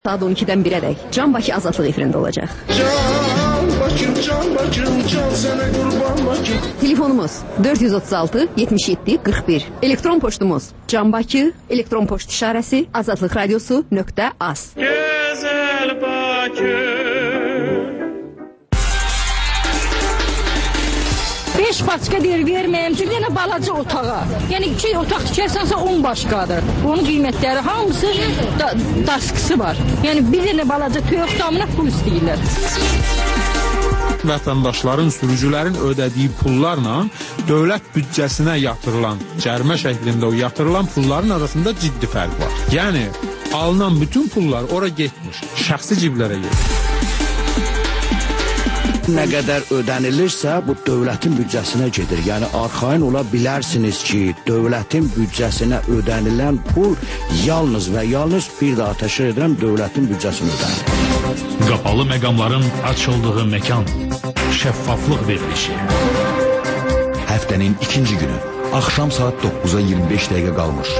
Saat 12'den 1'e dek Can Bakı Azadlıq efirində olacaq. Can Bakım, can sənə qurban Bakım. Telefonumuz 436 77 41. Elektron poçtumuz Can Bakı, elektron poçt işarəsi azadlıqradiosu.az. Gözəl Bakı. 5 paçka deyir verməyəm ki, yenə balaca otağa. Yəni 2 otaq tikərsansə 10 başqadır. Onun qiymətləri hamısı daskısı var. Yəni bir dənə balaca toyuq damına pul istəyirlər. Vətəndaşların, sürücülərin ödədiyi pullarla dövlət büdcəsinə yatırılan, cərimə şəklində o yatırılan pulların arasında ciddi fərq var. Yəni alınan bütün pullar ora getmiş, şəxsi ciblərə gedir. Nə qədər ödənilirsə, bu dövlətin büdcəsinə gedir. Yəni, arxain ola bilərsiniz ki, dövlətin büdcəsinə ödənilən pul yalnız və yalnız bir daha təşkil edən dövlətin büdcəsinə ödənilir. Qapalı məqamların açıldığı məkan, şəffaflıq verilişi. Həftənin ikinci günü, axşam saat 9'a 25 dəqiqə qalmış.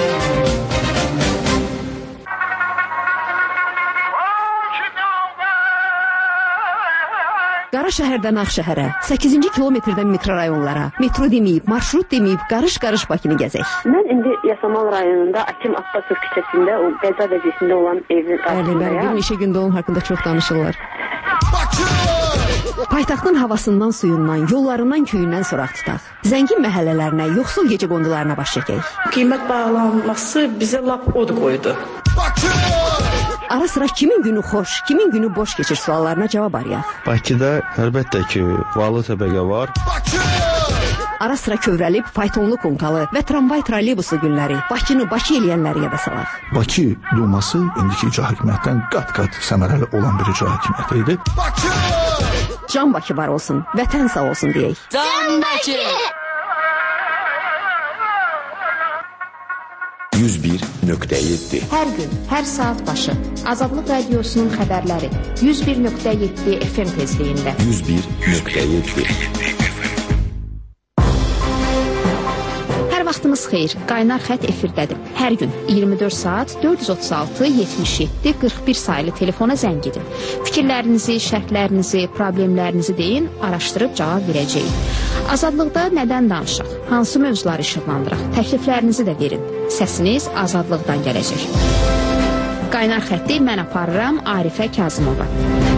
Qara şəhərdən Ağşəhərə, 8-ci kilometrdən mikrorayonlara, metro deməyib, marşrut deməyib, qarış-qarış Bakını gəzək. Mən indi Yasamal rayonunda Akim Abbasov küçəsində o qəza vəziyyətində olan evin qarşısındayam. Bir neçə gündə onun haqqında çox danışırlar. Paytaxtın havasından, suyundan, yollarından, köyündən soraq tutaq. Zəngin məhəllələrinə, yoxsul gecəqondularına baş çəkək. Qiymət bağlanması bizə lap od qoydu. Ara sıra kimin günü xoş, kimin günü boş keçir suallarına cavab arayaq. Bakıda əlbəttə ki, varlı təbəqə var. Ara sıra kövrəlib, faytonlu konkalı və tramvay trolleybusu günləri Bakını Bakı eləyənləri yada salaq. Bakı Duması indiki icra hakimiyyətdən qat-qat səmərəli olan bir icra hakimiyyəti idi. Can Bakı var olsun, vətən sağ olsun deyək. Can Bakı! 101.7 Hər gün, hər saat başı Azadlıq Radiosunun xəbərləri 101.7 FM tezliyində. 101.7 Hər vaxtınız xeyir, qaynar xət efirdədir. Hər gün 24 saat 436 77 41 sayılı telefona zəng edin. Fikirlərinizi, şərtlərinizi, problemlərinizi deyin, araşdırıb cavab verəcəyik. Azadlıqda nədən danışaq? Hansı mövzuları işıqlandıraq? Təkliflərinizi də verin. Səsiniz Azadlıqdan gələcək. Qaynar xətti mən aparıram Arifə Kazımova.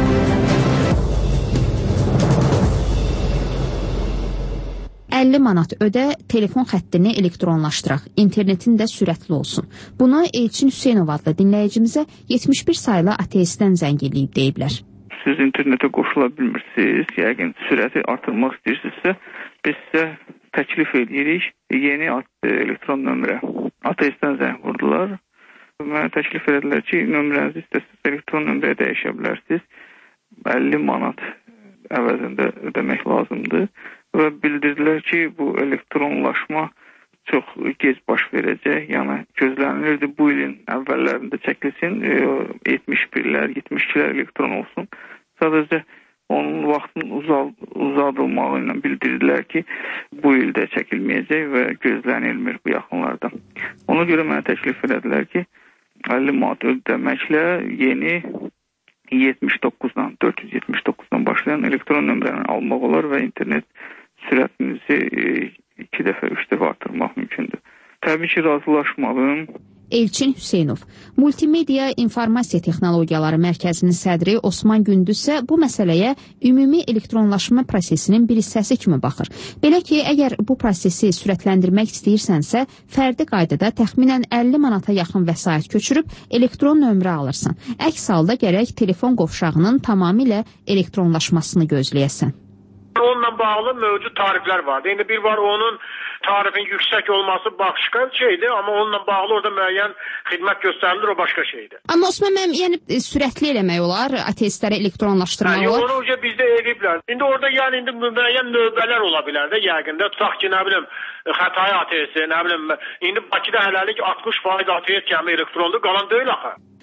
manat ödə, telefon xəttini elektronlaşdıraq, internetin də sürətli olsun. Bunu Elçin Hüseynov adlı dinləyicimizə 71 saylı ATS-dən zəng eləyib deyiblər. Siz internetə qoşula bilmirsiniz, yəqin sürəti artırmaq istəyirsinizsə, biz sizə təklif edirik yeni elektron nömrə. ATS-dən zəng vurdular. Mənə təklif edilər ki, nömrənizi istəsiniz elektron nömrəyə dəyişə bilərsiniz. 50 manat əvəzində ödəmək lazımdır. Və bildirdilər ki, bu elektronlaşma çox gec baş verəcək. Yəni gözlənilirdi bu ilin əvvəllərində çəkilsin, 71-lər, 72-lər elektron olsun. Sadəcə onun vaxtın uzadılmağı ilə bildirdilər ki, bu ildə çəkilməyəcək və gözlənilmir bu yaxınlarda. Ona görə mənə təklif edədilər ki, 50 manat ödəməklə yeni 79-dan, 479-dan başlayan elektron nömrəni almaq olar və internet sürətinizi 2 dəfə, 3 dəfə artırmaq mümkündür. Təbii ki, razılaşmadım. Elçin Hüseynov, Multimedia İnformasiya Texnologiyaları Mərkəzinin sədri Osman Gündüz isə bu məsələyə ümumi elektronlaşma prosesinin bir hissəsi kimi baxır. Belə ki, əgər bu prosesi sürətləndirmək istəyirsənsə, fərdi qaydada təxminən 50 manata yaxın vəsait köçürüb elektron nömrə alırsan. Əks halda gərək telefon qovşağının tamamilə elektronlaşmasını gözləyəsən. Onunla bağlı mövcud tariflər vardı. İndi bir var onun tarifin yüksək olması başqa şeydir, amma onunla bağlı orada müəyyən xidmət göstərilir, o başqa şeydir. Amma Osman müəllim, yəni sürətli eləmək olar, ATS-ləri elektronlaşdırmaq olar. Onu önce bizdə ediblər. İndi orada yəni indi müəyyən növbələr ola bilər də yəqində. Tutaq ki, nə bilim, Xətai ATS, nə bilim, indi Bakıda hələlik 60% ATS kimi elektrondur, qalan deyil axı.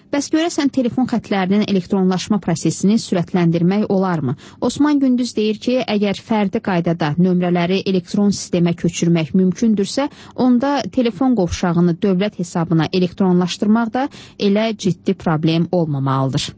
Bəs görəsən telefon xətlərinin elektronlaşma prosesini sürətləndirmək olarmı? Osman Gündüz deyir ki, əgər fərdi qaydada nömrələri elektron sistemə köçürmək mümkündürsə, onda telefon qovşağını dövlət hesabına elektronlaşdırmaq da elə ciddi problem olmamalıdır.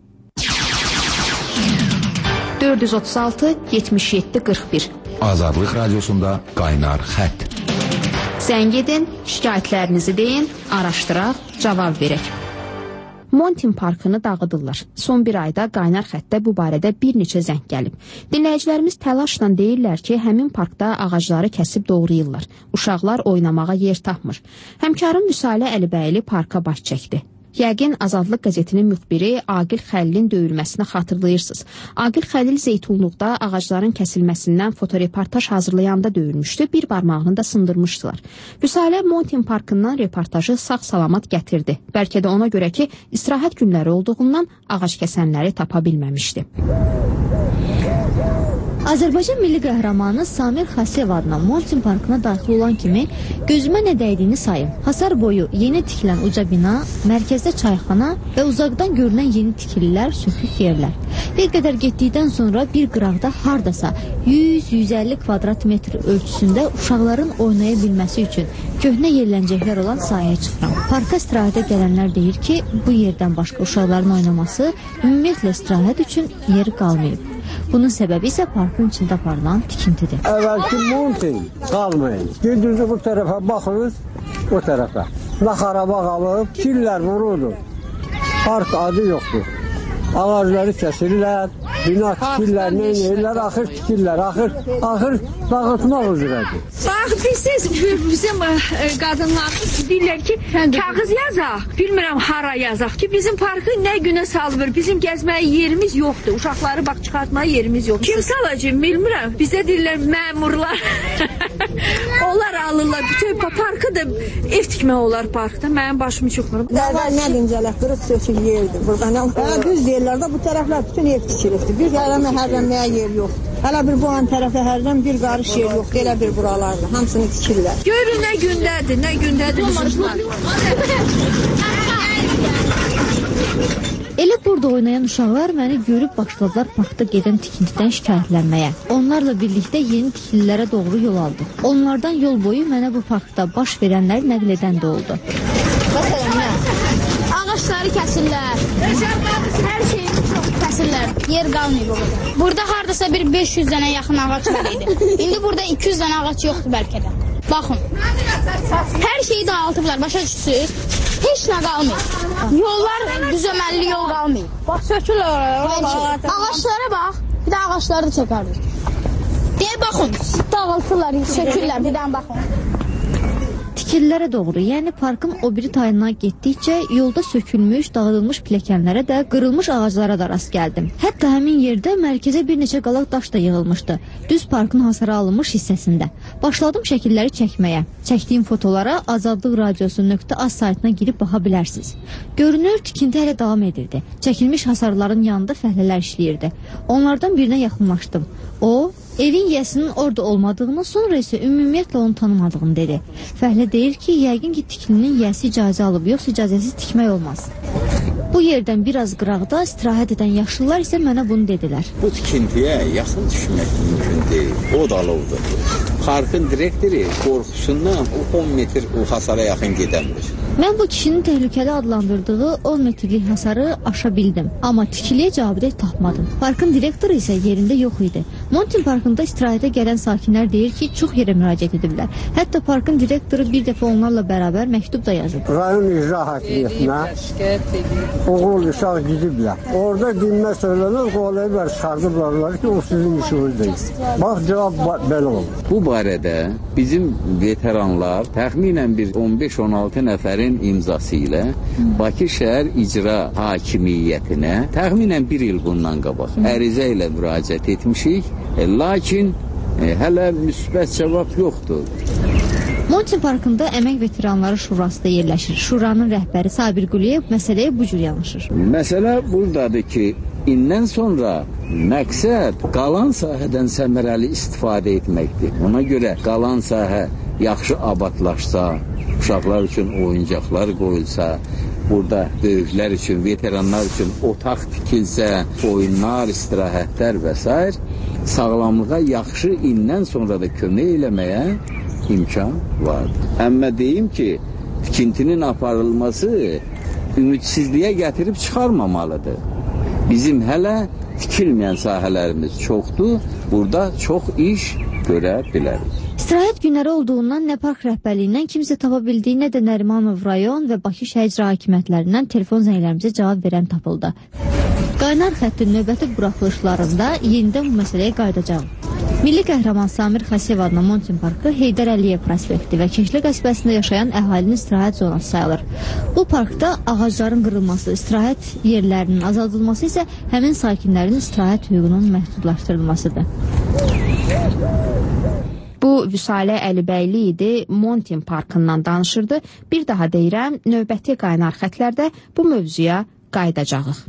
436-77-41 Azadlıq Radiosunda Qaynar Xətt. Zəng edin, şikayətlərinizi deyin, araşdıraq, cavab verək. Montin parkını dağıdırlar. Son bir ayda Qaynar Xəttdə bu barədə bir neçə zəng gəlib. Dinləyicilərimiz təlaşla deyirlər ki, həmin parkda ağacları kəsib doğrayırlar. Uşaqlar oynamağa yer tapmır. Həmkarım Müsalə Əlibəyli parka baş çəkdi. Yəqin Azadlıq qəzetinin müxbiri Aqil Xəlilin döyülməsini xatırlayırsınız. Aqil Xəlil Zeytunluqda ağacların kəsilməsindən fotoreportaj hazırlayanda döyülmüşdü, bir barmağını da sındırmışdılar. Müsalə Montin parkından reportajı sağ-salamat gətirdi. Bəlkə də ona görə ki, istirahət günləri olduğundan ağac kəsənləri tapa bilməmişdi. Azərbaycan milli qəhrəmanı Samir Xasiyev adına Montin parkına daxil olan kimi gözümə nə dəydiyini sayım. Hasar boyu yeni tikilən uca bina, mərkəzdə çayxana və uzaqdan görünən yeni tikililər, sökük yerlər. Bir qədər getdikdən sonra bir qıraqda hardasa 100-150 kvadrat metr ölçüsündə uşaqların oynaya bilməsi üçün köhnə yerləncəklər olan sahəyə çıxıram. Parka istirahətə gələnlər deyir ki, bu yerdən başqa uşaqların oynaması ümumiyyətlə istirahət üçün yeri qalmayıb. Bunun səbəbi isə parkın içində aparılan tikintidir. Əvvəlki Montin qalmayın. Gündüzü bu tərəfə baxırız, o tərəfə. Naxarabaq alıb, killər vururdur. Park adı yoxdur. Ağacları kəsirlər, bina tikirlər, neynirlər, axır tikirlər, axır dağıtmaq üzrədir. Bax, bizim qadınlarımız deyirlər ki, kağız yazaq, bilmirəm hara yazaq ki, bizim parkı nə günə salmır, bizim gəzməyə yerimiz yoxdur, uşaqları bax çıxartmaya yerimiz yoxdur. Kim salacaq, bilmirəm, bizə deyirlər məmurlar, onlar alırlar, bütün parkı da ev tikmək olar parkda, mənim başımı çıxmır. Nə dincələk, qırıq sökük yerdir, burada nə düz deyirlər də bu tərəflər bütün ev tikilibdir, bir qərəmə hərrənməyə yer yoxdur. Hələ bir bu an tərəfə hərdən bir qarış yer yoxdur, elə bir buralarda, hamısını tikirlər. Görün nə gündədir bizimlər. Elə burada oynayan uşaqlar məni görüb başladılar parkda gedən tikintidən şikayətlənməyə. Onlarla birlikdə yeni tikililərə doğru yol aldı. Onlardan yol boyu mənə bu parkda baş verənləri nəql edən də oldu. Ağaçları kəsirlər, hər şeyi çox kəsirlər, yer qalmayıb orada. Burada hardasa bir 500 dənə yaxın ağac var idi. İndi burada 200 dənə ağac yoxdur bəlkə də. Baxın, hər şeyi dağıltıblar, başa düşürsünüz, heç nə qalmayıb. Yollar düzəməlli yol qalmayıb. Bax, sökürlər oraya. Ağaçlara bax, bir də ağaçları da çəkərdir. Deyə baxın, dağıltırlar, sökürlər, bir də baxın. Tikililərə doğru, yəni parkın o biri tayından getdikcə yolda sökülmüş, dağıdılmış pilləkənlərə də, qırılmış ağaclara da rast gəldim. Hətta həmin yerdə mərkəzə bir neçə qalaq daş da yığılmışdı, düz parkın hasara alınmış hissəsində. Başladım şəkilləri çəkməyə. Çəkdiyim fotolara azadlıqradiosu.az saytına girib baxa bilərsiniz. Görünür, tikinti hələ davam edirdi. Çəkilmiş hasarların yanında fəhlələr işləyirdi. Onlardan birinə yaxınlaşdım. O, evin yiyəsinin orada olmadığını, sonra isə ümumiyyətlə onu tanımadığını dedi. Fəhlə deyir ki, yəqin ki, tikilinin yiyəsi icazə alıb, yoxsa icazəsiz tikmək olmaz. Bu yerdən biraz qıraqda istirahət edən yaşlılar isə mənə bunu dedilər. Bu tikintiyə yaxın düşmək mümkün deyil. O da alovdur. Parkın direktori qorxusundan 10 metr o hasara yaxın gedəmdir. Mən bu kişinin təhlükəli adlandırdığı 10 metrlik hasarı aşa bildim. Amma tikiliyə cavabdeh tapmadım. Parkın direktoru isə yerində yox idi. Montin parkında istirahətə gələn sakinlər deyir ki, çox yerə müraciət ediblər. Hətta parkın direktoru bir dəfə onlarla bərabər məktub da yazıb. Rayon icra hakimiyyətinə oğul uşaq gidiblər. Orada dinmə söylənir, qolayıblar, çıxardıblarlar ki, o sizin işiniz deyil. Bax, cavab belə oldu. Bu barədə bizim veteranlar təxminən bir 15-16 nəfərin imzası ilə Bakı şəhər icra hakimiyyətinə təxminən bir il bundan qabaq ərizə ilə müraciət etmişik, lakin hələ müsbət cavab yoxdur. Montin parkında Əmək Veteranları Şurası da yerləşir. Şuranın rəhbəri Sabir Quliyev məsələyə bu cür yanaşır. Məsələ buradadır ki, indən sonra məqsəd qalan sahədən səmərəli istifadə etməkdir. Ona görə qalan sahə yaxşı abadlaşsa, uşaqlar üçün oyuncaqlar qoyulsa, burada böyüklər üçün, veteranlar üçün otaq tikilsə, oyunlar, istirahətlər və s. sağlamlığa yaxşı indən sonra da kömək eləməyə imkan vardır. Əmmə deyim ki, tikintinin aparılması ümidsizliyə gətirib çıxarmamalıdır. Bizim hələ tikilməyən sahələrimiz çoxdur, burada çox iş görə bilərik. İstirahət günləri olduğundan nə park rəhbərliyindən kimsə tapa bildiyi, nə də Nərimanov rayon və Bakı şəhər icra hakimiyyətlərindən telefon zənglərimizə cavab verən tapıldı. Qaynar xəttin növbəti buraxılışlarında yenidən bu məsələyə qayıdacağım. Milli qəhrəman Samir Xəsiyev adına Montin Parkı Heydər Əliyev prospekti və Keşlə qəsbəsində yaşayan əhalinin istirahət zonası sayılır. Bu parkda ağacların qırılması, istirahət yerlərinin azaldılması isə həmin sakinlərin istirahət hüququnun məhdudlaşdırılmasıdır. Bu Vüsalə Əlibəyli idi, Montin Parkından danışırdı. Bir daha deyirəm, növbəti qaynar xətlərdə bu mövzuya qayıdacağıq.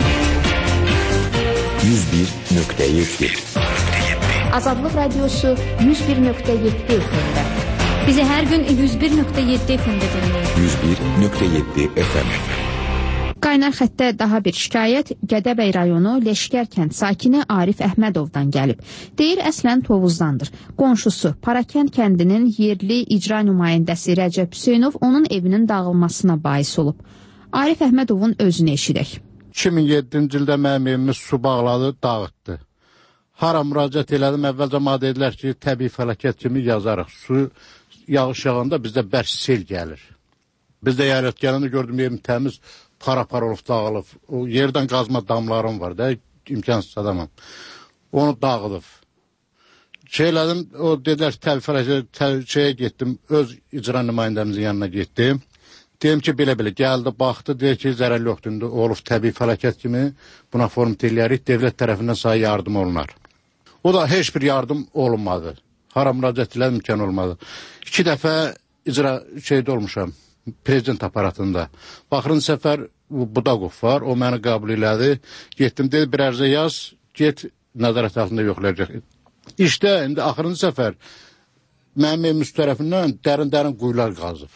101.7 Azadlıq Radiosu 101.7 FM-də. Bizi hər gün 101.7 FM-də dinləyin. 101.7 FM. Qaynar xəttə daha bir şikayət Gədəbəy rayonu Leşkər kənd sakini Arif Əhmədovdan gəlib. Deyir, əslən Tovuzdandır. Qonşusu Parakənd kəndinin yerli icra nümayəndəsi Rəcəb Hüseynov onun evinin dağılmasına bais olub. Arif Əhmədovun özünü eşidək. 2007-ci ildə mənim evimiz su bağladı, dağıtdı. Hara müraciət elədim, əvvəlcə mənə dedilər ki, təbii fəlakət kimi yazarıq. Su yağış yağanda bizdə bərk sel gəlir. Bizdə yayılət gələndə gördüm, evim təmiz, para olub, dağılıb. O yerdən qazma damlarım var da, imkansız adamım. Onu dağılıb. Şeylədim, o dedilər ki, təbii fəlakət şeyə getdim, öz icra nümayəndəmizin yanına getdim. Deyim ki, belə-belə gəldi, baxdı, deyir ki, zərər yoxdur, indi olub təbii fəlakət kimi buna format eləyərik, devlət tərəfindən sayı yardım olunar. O da heç bir yardım olunmadı. Hara müraciət elədim, imkan olmadı. 2 dəfə icra şeydə olmuşam, prezident aparatında. Baxırın səfər Budaqov var, o məni qəbul elədi. Getdim, dedi, bir ərzə yaz, get, nəzarət altında yoxlayacaq. İşdə, indi axırıncı səfər mənim evimiz tərəfindən dərin quyular qazıb.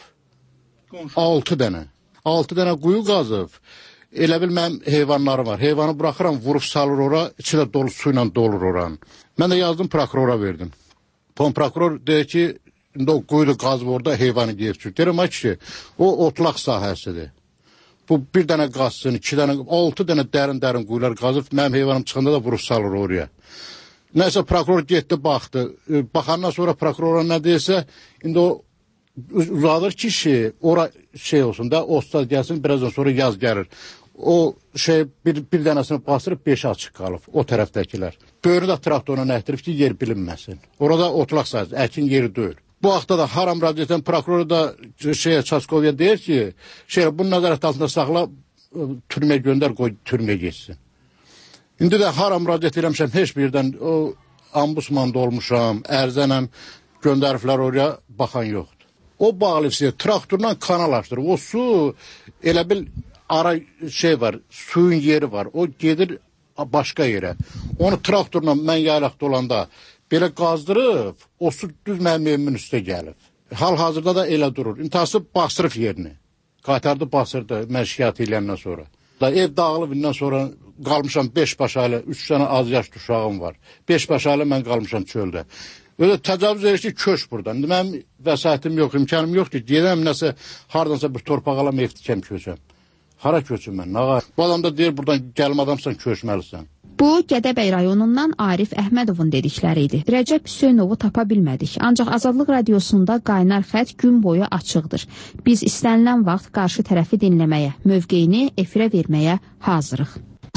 6 dənə. 6 dənə quyu qazıb. Elə bil mənim heyvanlarım var. Heyvanı buraxıram, vurub salır ora, içi də dolu suyla dolur oranın. Mən də yazdım, prokurora verdim. Prokuror deyir ki, indi o quyudu qazıb orada heyvanı geyib çür. Deyirəm ki, o otlaq sahəsidir. Bu bir dənə qazsın, 2 dənə, 6 dənə dərin quyular qazıb, mənim heyvanım çıxanda da vurub salır oraya. Nəysə, prokuror getdi, baxdı. Baxandan sonra prokurora nə deyirsə, indi o uzadır ki, ora şey olsun da, ostad gəlsin, birazdan sonra yaz gəlir. O şey bir dənəsini basırıb 5 açıq qalıb, o tərəfdəkilər. Böyrü də traktoruna nəhdirib ki, yer bilinməsin. Orada otlaq sayısı, əkin yeri deyil. Bu vaxtda da haram müraciət edən prokuror da Çaskovya deyir ki, bunu nəzarət altında saxla, türməyə göndər, qoy türməyə geçsin. İndi də haram müraciət eləmişəm, heç birdən o ambusmanda olmuşam, ərzənən göndəriflər oraya, baxan yoxdur. O bağlıqsı, traktorla kanal açdırır. O su, elə bil ara şey var, suyun yeri var. O gedir başqa yerə. Onu traktorla mən yaylaqda olanda belə qazdırıb, o su düz mənim evimin üstə gəlib. Hal-hazırda da elə durur. İntihası basırıb yerini. Qaytardı, basırdı, mən şikayət eləyəndən sonra. Ev dağılıb, indən sonra qalmışam 5 baş ailə, 3 dənə az yaşlı uşağım var. 5 baş ailə mən qalmışam çöldə. Öyle təcavüz edir ki, köç buradan. Mənim vəsaitim yox, imkanım yox ki, gedəm nəsə, hardansa bir torpaq alam, ev tikəm, köçəm. Hara köçüm mən? Bu adam da deyir, buradan gəlmə adamsan, köçməlisən. Bu, Gədəbəy rayonundan Arif Əhmədovun dedikləri idi. Rəcəb Hüseynovu tapa bilmədik. Ancaq Azadlıq Radiosunda qaynar xət gün boyu açıqdır. Biz istənilən vaxt qarşı tərəfi dinləməyə, mövqeyini efirə verməyə hazırıq.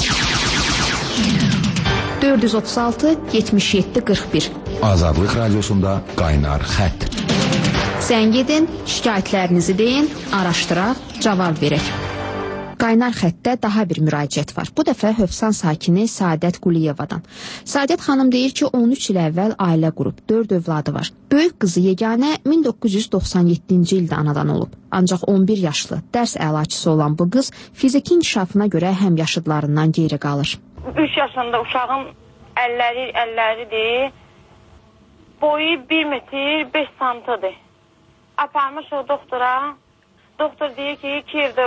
436-77-41 Azadlıq Radiosunda qaynar xət. Zəng edin, şikayətlərinizi deyin, araşdıraq, cavab verək. Qaynar xəttdə daha bir müraciət var. Bu dəfə Hövsan sakini Saadət Quliyevadan. Saadət xanım deyir ki, 13 il əvvəl ailə qurub, 4 övladı var. Böyük qızı yeganə 1997-ci ildə anadan olub. Ancaq 11 yaşlı, dərs əlaçısı olan bu qız fiziki inkişafına görə həmyaşıdlarından geri qalır. 3 yaşında uşağın əlləridir. Boyu 1 metr 5 santıdır. Aparmış o doktora. Doktor deyir ki, Kiyevdə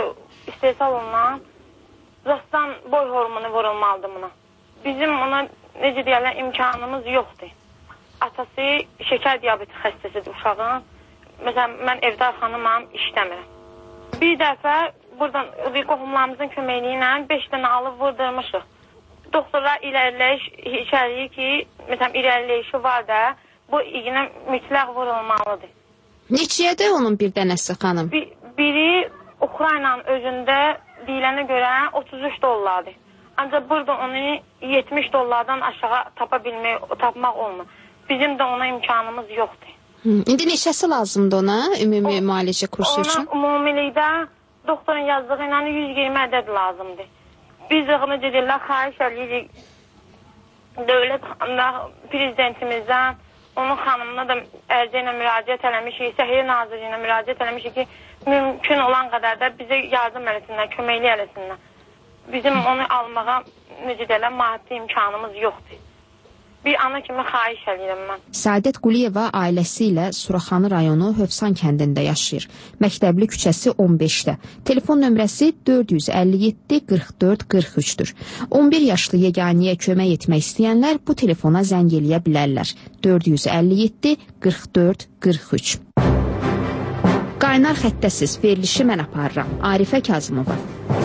istehsal olunan rastdan boy hormonu vurulmalıdır buna. Bizim ona necə deyərlər imkanımız yoxdur. Atası şəkər diabeti xəstəsidir uşağın. Məsələn, mən evdar xanımam, işləmirəm. Bir dəfə buradan qohumlarımızın köməkliyi ilə 5 dənə alıb vurdurmuşuq. Doktorlar irəliləyiş içəriyi ki, məsələn, irəliləyişi var da, bu iğnə mütləq vurulmalıdır. Neçəyədir onun bir dənəsi xanım? Biri Ukraynanın özündə deyilənə görə 33 dollardır. Ancaq burada onu 70 dollardan aşağı tapmaq olmur. Bizim də ona imkanımız yoxdur. İndi neçəsi lazımdır ona ümumi müalicə kursu üçün? Ona ümumilikdə doktorun yazdığı ilə 120 ədəd lazımdır. Biz necə deyirlər, xahiş edirik dövlət prezidentimizdən, onun xanımına da ərizə ilə müraciət eləmişik, Səhiyyə Nazirliyinə müraciət eləmişik ki, mümkün olan qədər də bizə yardım eləsinlər, köməkli eləsinlər. Bizim onu almağa, necə deyirlər, maddi imkanımız yoxdur. Bir ana kimi xahiş edirəm mən. Səadət Quliyeva ailəsi ilə Suraxanı rayonu Hövsan kəndində yaşayır. Məktəbli küçəsi 15-də. Telefon nömrəsi 457 44 43-dür. 11 yaşlı yeganiyə kömək etmək istəyənlər bu telefona zəng eləyə bilərlər. 457 44 43. Qaynar xəttəsiz verilişi mən aparıram. Arifə Kazımova.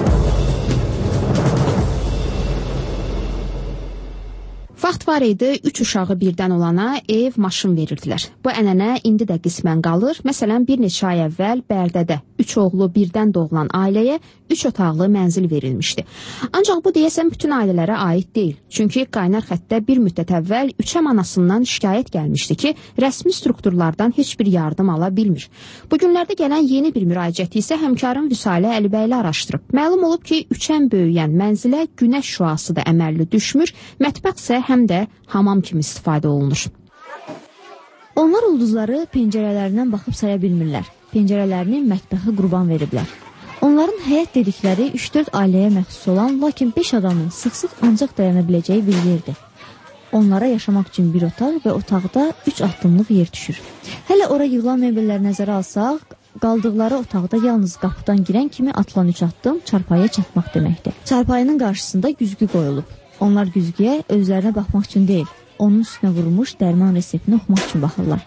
Vaxt var idi, 3 uşağı birdən olana ev, maşın verirdilər. Bu ənənə indi də qismən qalır. Məsələn, bir neçə ay əvvəl Bərdədə 3 oğlu birdən doğulan ailəyə 3 otaqlı mənzil verilmişdi. Ancaq bu deyəsən bütün ailələrə aid deyil. Çünki qaynar xəttdə bir müddət əvvəl Üçəm anasından şikayət gəlmişdi ki, rəsmi strukturlardan heç bir yardım ala bilmir. Bu günlərdə gələn yeni bir müraciəti isə həmkarın Vüsalə Əlibəyli araşdırıb. Məlum olub ki, Üçəm böyüyən mənzilə günəş şüası da əməlli düşmür, mətbəx isə həm də hamam kimi istifadə olunur. Onlar ulduzları pəncərələrindən baxıb saya bilmirlər. Pəncərələrini mətbəxə qurban veriblər. Onların həyət dedikləri 3-4 ailəyə məxsus olan, lakin 5 adamın sıx-sıx ancaq dayana biləcəyi bir yerdir. Onlara yaşamaq üçün bir otaq və otaqda 3 addımlıq yer düşür. Hələ ora yığılan mebelləri nəzərə alsaq, qaldıqları otaqda yalnız qapıdan girən kimi atılan 3 addım çarpayıya çatmaq deməkdir. Çarpayının qarşısında güzgü qoyulub. Onlar güzgüyə özlərinə baxmaq üçün deyil, onun üstünə vurulmuş dərman reseptini oxumaq üçün baxırlar.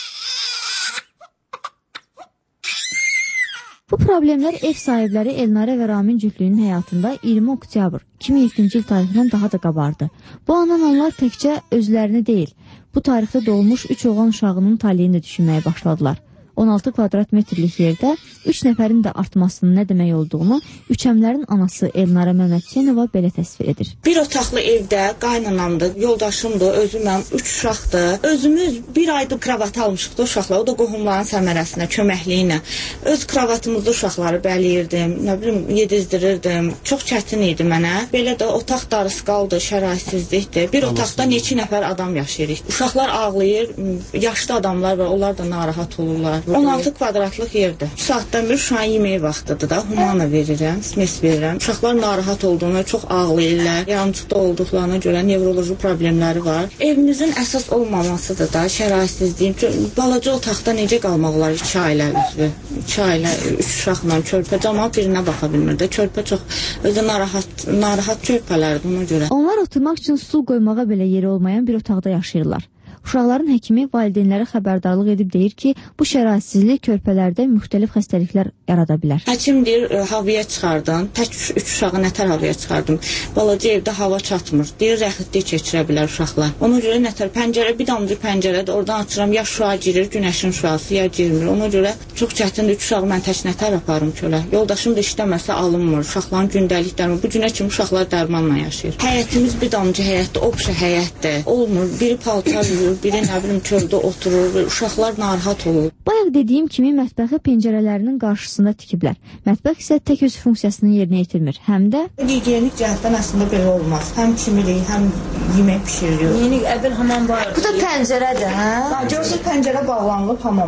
Bu problemlər ev sahibləri Elnarə və Ramin cütlüyünün həyatında 20 oktyabr 2007-ci il tarixindən daha da qabardı. Bu andan onlar təkcə özlərini deyil, bu tarixdə doğulmuş 3 oğlan uşağının taleyini də düşünməyə başladılar. 16 kvadrat metrlik yerdə 3 nəfərin də artmasının nə demək olduğunu Üçəmlərin anası Elnarə Məmmədçenova belə təsvir edir. Bir otaqlı evdə qaynanamdır, yoldaşımdır, özüməm, 3 uşaqdır. Özümüz bir ayda kravat almışıq da uşaqlar, o da qohumların səmərəsinə, köməkliyi ilə. Öz kravatımızda uşaqları bəliyirdim, nə bilim, yedizdirirdim. Çox çətin idi mənə. Belə də otaq darısqaldı, şəraitsizlikdir. Bir otaqda neçə nəfər adam yaşayırıq. Uşaqlar ağlayır, yaşlı adamlar var, onlar da narahat olurlar. 16 kvadratlıq yerdir. 2 saatdan bir uşağın yeməyi vaxtıdır da, humana verirəm, smes verirəm. Uşaqlar narahat olduğuna çox ağlayırlar, yancıqda olduqlarına görə nevroloji problemləri var. Evimizin əsas olmamasıdır da, şəraitsizliyim. Balaca otaqda necə qalmaq olar 2 ailə üzvü, 2 ailə, 3 uşaqla körpə, cəmaat birinə baxa bilmir də. Körpə çox özü narahat körpələrdir ona görə. Onlar oturmaq üçün stul qoymağa belə yeri olmayan bir otaqda yaşayırlar. Uşaqların həkimi valideynlərə xəbərdarlıq edib deyir ki, bu şəraitsizlik körpələrdə müxtəlif xəstəliklər yarada bilər. Həkim deyir, havaya çıxardın, tək 3 uşağı nətər havaya çıxardım. Balaca evdə hava çatmır. Deyir, rəxitlik keçirə bilər uşaqlar. Ona görə nətər pəncərə, bir damcı pəncərədə oradan açıram, ya şüa girir, günəşin şüası, ya girmir. Ona görə çox çətindir, 3 uşağı mən tək nətər aparım kölə. Yoldaşım da işləməsə alınmır, uşaqların gündəliklərini. Bu günə kimi uşaqlar dərmanla yaşayır. Həyətimiz bir damcı həyətdir, obşa həyətdir. Olmur, biri paltar yuyur, biri nə bilim çöldə oturur və uşaqlar narahat olur. Bayaq dediyim kimi mətbəxi pəncərələrinin qarşısında tikiblər. Mətbəx isə tək öz funksiyasını yerinə yetirmir. Həm də gigiyenik cəhətdən əslində belə olmaz. Həm kimirik, həm yemək bişiririk. Yeni əvvəl hamam var. Bu da pəncərədir, hə? Görürsən pəncərə bağlanılıb hamama.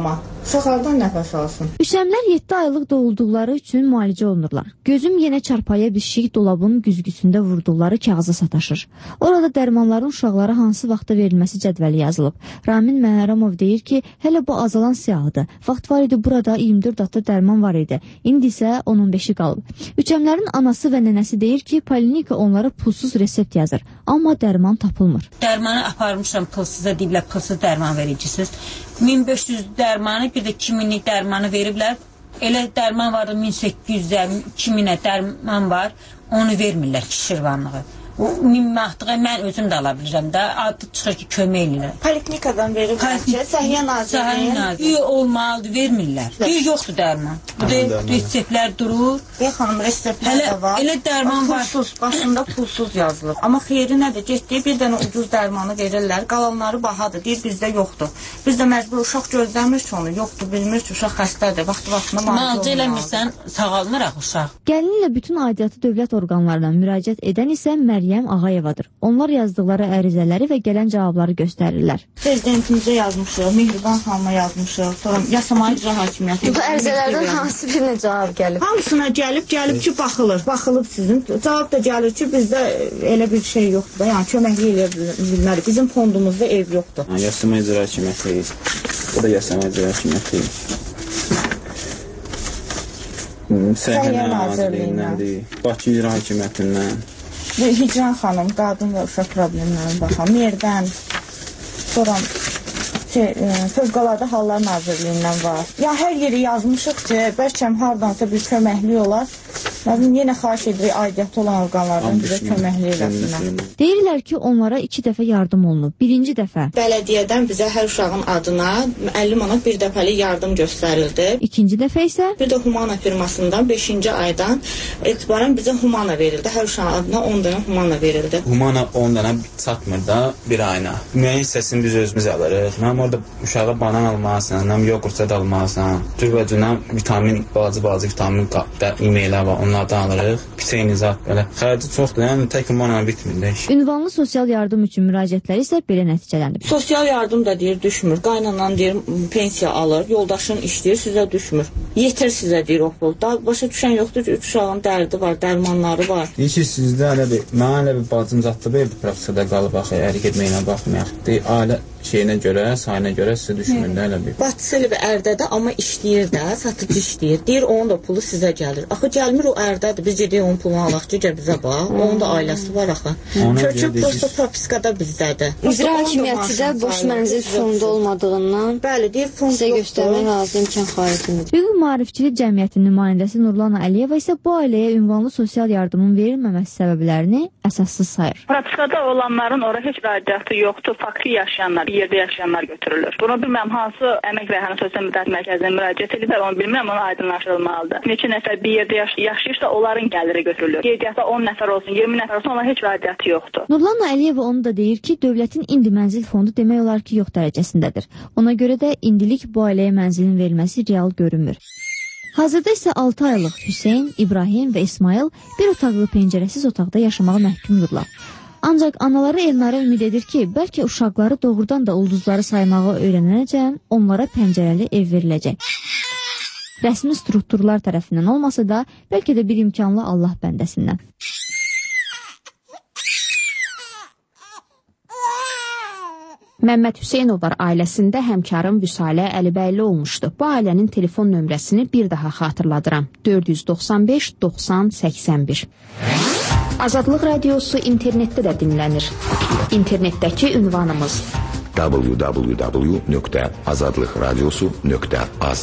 Uşaqlardan nəfəs alsın. Üşəmlər 7 aylıq doğulduqları üçün müalicə olunurlar. Gözüm yenə çarpaya pişik dolabının güzgüsündə vurduqları kağıza sataşır. Orada dərmanların uşaqlara hansı vaxtda verilməsi cədvəli yazılıb. Ramin Məhərrəmov deyir ki, hələ bu azalan siyahıdır. Vaxt var idi, burada 24 adda dərman var idi. İndi isə 15-i qalıb. Üşəmlərin anası və nənəsi deyir ki, polinika onlara pulsuz resept yazır. Amma dərman tapılmır. Dərmanı aparmışam pulsuza, deyiblər pulsuz dərman vericisiz. 1500 dərmanı, bir də 2000'lik dərmanı veriblər. Elə dərman vardı 1800'də, 2000'ə dərman var. Onu vermirlər ki, şirvanlığı. O 1000 manatlığa mən özüm də ala bilirəm də. Adı çıxır ki, kömək edirlər. Poliklinikadan veriblər ki, Səhiyyə Nazirliyi olmalıdır, vermirlər. Deyir, yoxdur dərman. Bu da reseptlər durur. Xanım, reseptlər də var. Elə dərman var. Pulsuz, başında pulsuz yazılır. Amma xeyri nədir? Getdiyi bir dənə ucuz dərmanı verirlər. Qalanları bahadır. Deyir, bizdə yoxdur. Biz də məcbur uşaq gözləmir ki, onu yoxdur, bilmir ki, uşaq xəstədir. Vaxtı-vaxtına müalicə eləmirsən, sağalmıraq uşaq. Gəlinlə bütün aidiyyatı dövlət orqanlarına müraciət edən isə Məryəm Ağayevadır. Onlar yazdıqları ərizələri və gələn cavabları göstərirlər. Prezidentimizə yazmışıq, Mehriban xanıma yazmışıq, sonra Yasama İcra Hakimiyyəti. Bu ərizələrdən hansı birinə cavab gəlib? Hamısına gəlib ki, baxılır. Baxılıb sizin. Cavab da gəlir ki, bizdə elə bir şey yoxdur da, yəni köməkli eləyə bilmərik. Bizim fondumuzda ev yoxdur. Yasama İcra Hakimiyyəti. Bu da Yasama İcra Hakimiyyəti. Səhiyyə Nazirliyindəndir. Bakı İcra Hakimiyyətindən. Hicran xanım, qadın və uşaq problemlərini baxan, Merdən, sonra Fövqəladə Hallar Nazirliyindən var. Ya hər yeri yazmışıq ki, bəlkə hardansa bir köməkli olar. Yenə xahiş edirik aidiyyatı olan orqanlardan bizə köməkli eləsinlər. Deyirlər ki, onlara 2 dəfə yardım olunub. Birinci dəfə bələdiyyədən bizə hər uşağın adına 50 manat bir dəfəlik yardım göstərildi. İkinci dəfə isə bir də Humana firmasından 5-ci aydan etibarən bizə Humana verildi. Hər uşağın adına 10 dənə Humana verildi. Humana 10 dənə çatmır da bir ayına. Müəyyən hissəsini biz özümüz alırıq. Mən orada uşağa banan almalısan, həm yoğurt almalısan, cürbəcünə vitamin, balaca vitamin da imeyle var. Onlardan alırıq. Piseyinizat belə. Xərci çoxdur, yəni tək Humana bitmir. Ünvanlı sosial yardım üçün müraciətləri isə belə nəticələnib. Sosial yardım da deyir düşmür. Qaynanan deyir pensiya alır, yoldaşın işləyir, sizə düşmür. Yetir sizə deyir o pul. Daha başa düşən yoxdur ki, 3 uşağın dərdi var, dərmanları var. Deyir ki, sizdə mənə elə bir bacım zatlı bir praktikada qalıb axı, ərik etməyinə baxmayaq. Deyir, ailə şeyinə görə, sayına görə sizə düşmür də elə bir. Bacısı elə bir ərdədir, amma işləyir də, satıcı işləyir. Deyir, onun da pulu sizə gəlir. Axı gəlmir o ərdədir, biz gedək onun pulunu alaq ki, bizə bax. Onun da ailəsi var axı. Köçüb prosta propiskada bizdədir. İcra Hakimiyyəti də boş mənzil fondu olmadığından bəli, deyir, fond sizə göstərmək lazım imkan xaricində. Hüquq Maarifçilik Cəmiyyətinin nümayəndəsi Nurlana Əliyeva isə bu ailəyə ünvanlı sosial yardımın verilməməsi səbəblərini əsassız sayır. Propiskada olanların ora heç aidiyyatı yoxdur, faktiki yaşayanlar, bir yerdə yaşayanlar götürülür. Bunu bilmirəm, hansı əmək və əhalinin sosial müdafiə mərkəzinə müraciət edirlər, onu bilmirəm, onu aydınlaşdırılmalıdır. Neçə nəfər bir yerdə yaşayırsa, onların gəliri götürülür. Qeydiyyatda 10 nəfər olsun, 20 nəfər olsun, onların heç aidiyyatı yoxdur. Nurlana Əliyeva onu da deyir ki, dövlətin indi mənzil fondu demək olar ki, yox dərəcəsindədir. Ona görə də indilik bu ailəyə mənzilin verilməsi real görünmür. Hazırda isə 6 aylıq Hüseyn, İbrahim və İsmail bir otaqlı pəncərəsiz otaqda yaşamağa məhkumdurlar. Ancaq anaları Elnara ümid edir ki, bəlkə uşaqları doğrudan da ulduzları saymağı öyrənənəcən onlara pəncərəli ev veriləcək. Rəsmi strukturlar tərəfindən olmasa da, bəlkə də bir imkanlı Allah bəndəsindən. Məmməd Hüseynovlar ailəsində həmkarım Vüsalə Əlibəyli olmuşdu. Bu ailənin telefon nömrəsini bir daha xatırladıram. 495 90 81. Azadlıq Radiosu internetdə də dinlənir. İnternetdəki ünvanımız www.azadlıqradiosu.az.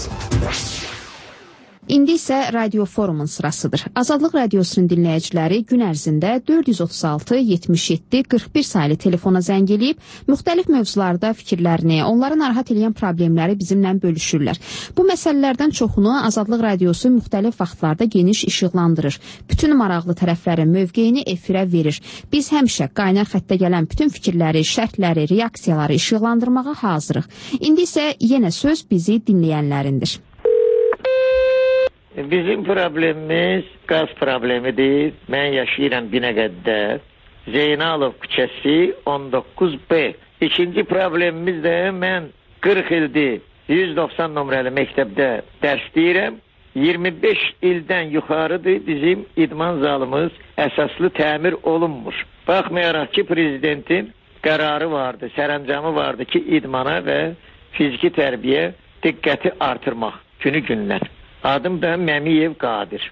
İndi isə Radio Forumun sırasıdır. Azadlıq Radiosunun dinləyiciləri gün ərzində 436-77-41 sayılı telefona zəng eləyib, müxtəlif mövzularda fikirlərini, onları narahat edən problemləri bizimlə bölüşürlər. Bu məsələlərdən çoxunu Azadlıq Radiosu müxtəlif vaxtlarda geniş işıqlandırır. Bütün maraqlı tərəflərin mövqeyini efirə verir. Biz həmişə qaynar xəttə gələn bütün fikirləri, şərhləri, reaksiyaları işıqlandırmağa hazırıq. İndi isə yenə söz bizi dinləyənlərindir. Bizim problemimiz qaz problemidir. Mən yaşayıram Binəqəddə. Zeynalov küçəsi 19B. İkinci problemimiz də mən 40 ildir 190 nömrəli məktəbdə dərs deyirəm. 25 ildən yuxarıdır bizim idman zalımız əsaslı təmir olunmur. Baxmayaraq ki, prezidentin qərarı vardı, sərəncamı vardı ki, idmana və fiziki tərbiyə diqqəti artırmaq günü-gündən. Adım da Məmiyev Qadir.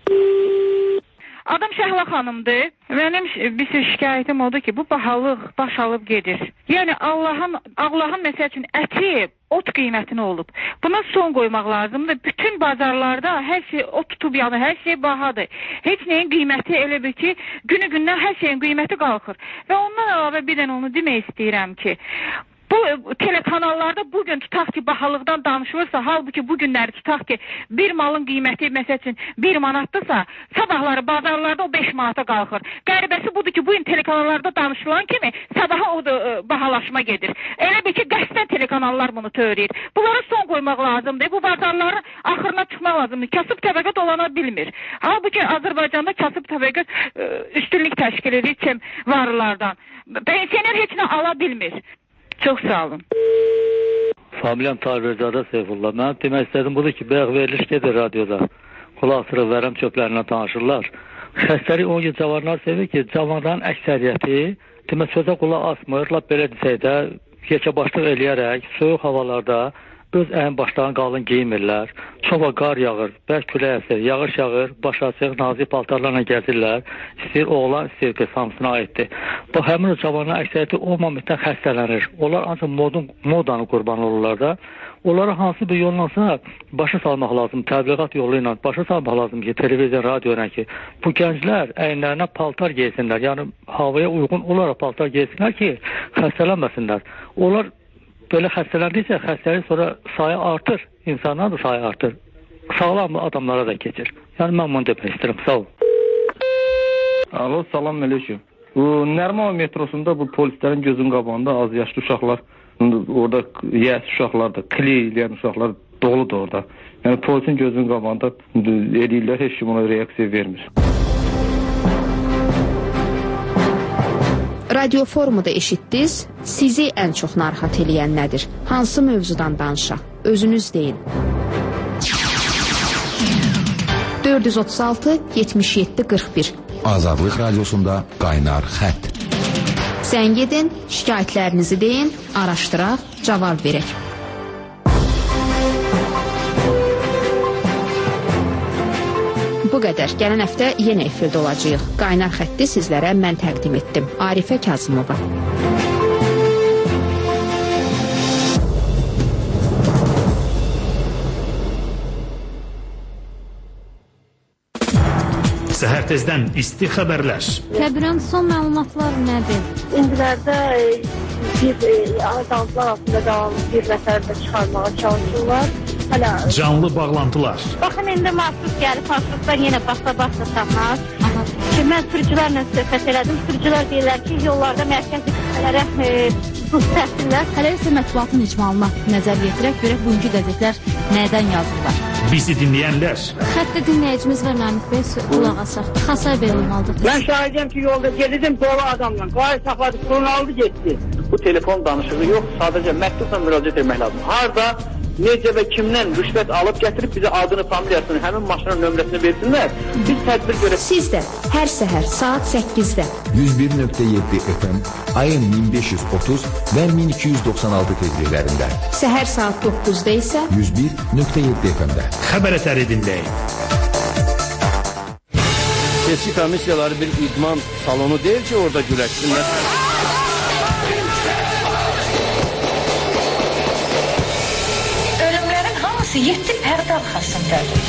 Adım Şəhla xanımdır. Mənim bir şikayətim odur ki, bu bahalıq baş alıb gedir. Yəni Allahın məsəl üçün əti ot qiymətini olub. Buna son qoymaq lazımdır. Bütün bazarlarda hər şey ot tutub yanır, hər şey bahadır. Heç nəyin qiyməti elə bir ki, günü-gündən hər şeyin qiyməti qalxır. Və ondan əlavə bir dənə onu demək istəyirəm ki, bu telekanallarda bugün tutaq ki, bahalıqdan danışılırsa, halbuki bugünləri tutaq ki, bir malın qiyməti məsəl üçün 1 manatdırsa, sabahları bazarlarda o 5 manata qalxır. Qəribəsi budur ki, bugün telekanallarda danışılan kimi sabaha o da bahalaşma gedir. Elə bir ki, qəsdən telekanallar bunu törəyir. Bunlara son qoymaq lazımdır. Bu bazarların axırına çıxmaq lazımdır. Kasıb təbəqə dolana bilmir. Halbuki Azərbaycanda kasıb təbəqə üstünlük təşkil edir kim varlardan. Pensioner heç nə ala bilmir. Çox sağ olun. Familiyam Tarverzadə Seyfullah. Mən demək istədim budur ki, bayaq veriliş gedir radioda. Qulaq asırıq, vərəm çöplərindən tanışırlar. Xəstəlik o gün cavanlar sevir ki, cavanların əksəriyyəti demək sözə qulaq asmır. Lap belə desək də, yekəbaşlıq eləyərək soyuq havalarda öz əyin başlarını qalın geymirlər. Çova qar yağır, bərk külək əsir, yağış yağır, baş açıq, nazik paltarlarla gəzirlər. İstəyir oğlan, istəyir qız, hamısına aiddir. Bu həmin cavanlar əksəriyyəti o momentdən xəstələnir. Onlar ancaq modanı qurban olurlar da. Onlara hansı bir yollansa başa salmaq lazım, təbliğat yolu ilə başa salmaq lazım ki, televiziya, radio ilə ki, bu gənclər əyinlərinə paltar geysinlər. Yəni havaya uyğun olaraq paltar geysinlər ki, xəstələnməsinlər. Onlar böyle xəstələndiysə, xəstəlik sonra sayı artır, insanlar da sayı artır. Sağlam adamlara da geçir. Yəni mən bunu demək istəyirəm. Sağ ol. Alo, salam aleyküm. Bu Nərman metrosunda bu polislərin gözün qabağında az yaşlı uşaqlar, orada yəs uşaqlar da, kli eləyən uşaqlar doludur orada. Yəni polisin gözünün qabağında eləyirlər, heç kim ona reaksiya vermir. Radio forumda eşitdiniz, sizi ən çox narahat eləyən nədir? Hansı mövzudan danışaq? Özünüz deyin. 436 77 41 Azadlıq Radiosunda Qaynar Xətt. Zəng edin, şikayətlərinizi deyin, araşdıraq, cavab verək. Bu qədər. Gələn həftə yenə efirdə olacağıq. Qaynar xətti sizlərə mən təqdim etdim. Arifə Kazımova. Səhər tezdən isti xəbərlər. Təbirən son məlumatlar nədir? İndilərdə bir azaltılar altında qalan bir nəfər də çıxarmağa çalışırlar. Canlı bağlantılar. Baxın, indi marşrut gəlib, marşrutdan yenə başla tapmaz. Ki, mən sürücülərlə söhbət elədim. Sürücülər deyirlər ki, yollarda mərkəzi qüsələrə buz təhsillər. Hələ isə mətbuatın icmalına nəzər yetirək, görək bugünkü qəzetlər nədən yazırlar. Bizi dinləyənlər. Xəttə dinləyicimiz var Namik Bey, qulaq asaq. Xasay belə olmalıdır. Mən şahidəm ki, yolda gedirdim dolu adamla. Qayı saxladı, kurunu aldı, getdi. Bu telefon danışığı yox, sadəcə məktubla müraciət etmək lazım. Harada, necə və kimdən rüşvət alıb gətirib bizə adını, familiyasını, həmin maşının nömrəsini versinlər. Biz tədbir görək. Siz də hər səhər saat 8-də 101.7 FM, ayın 1530 və 1296 tezliklərində. Səhər saat 9-da isə 101.7 FM-də. Xəbər əsəri dinləyin. Seçki komissiyaları bir idman salonu deyil ki, orada güləşsinlər. Ölümlərin hamısı 7 pərdə arxasındadır.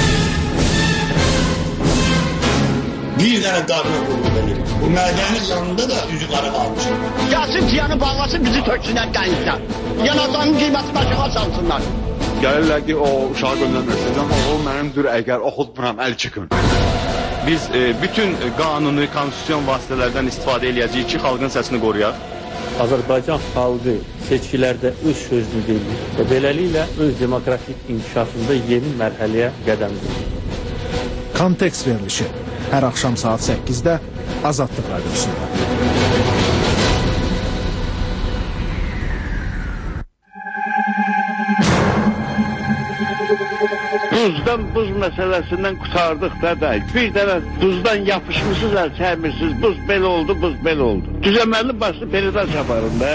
Bir dənə qarına qurulur verir. Bu mədənin yanında da üzü qara qalmış. Gəlsin tiyanı bağlasın, bizi töksünlər dənizdən. Yanacağın qiyməti aşağı salsınlar. Gəlirlər ki, o uşağı göndərməsin. Amma o mənimdir, əgər oxutmuram, əl çıxın. Biz bütün qanuni, konstitusyon vasitələrdən istifadə eləyəcəyik ki, xalqın səsini qoruyaq. Azərbaycan xalqı seçkilərdə öz sözünü deyir və beləliklə öz demokratik inkişafında yeni mərhələyə qədəm qoyur. Kontekst verilişi hər axşam saat 8-də Azadlıq Radiosunda. duzdan buz məsələsindən qutardıq da. Bir dənə duzdan yapışmışsınız, çəmirsiniz. Buz belə oldu, buz belə oldu. Düzəməli başlı peridaş aparın da.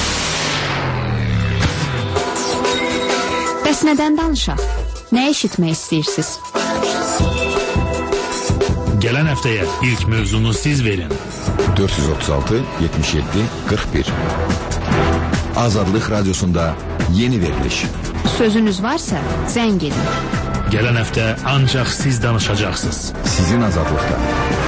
Bəs nədən danışaq? Nə eşitmək istəyirsiniz? Gələn həftəyə ilk mövzunu siz verin. 436 77 41. Azadlıq Radiosunda yeni veriliş. Sözünüz varsa zəng edin. Gələn həftə ancaq siz danışacaqsınız. Sizin azadlıqda.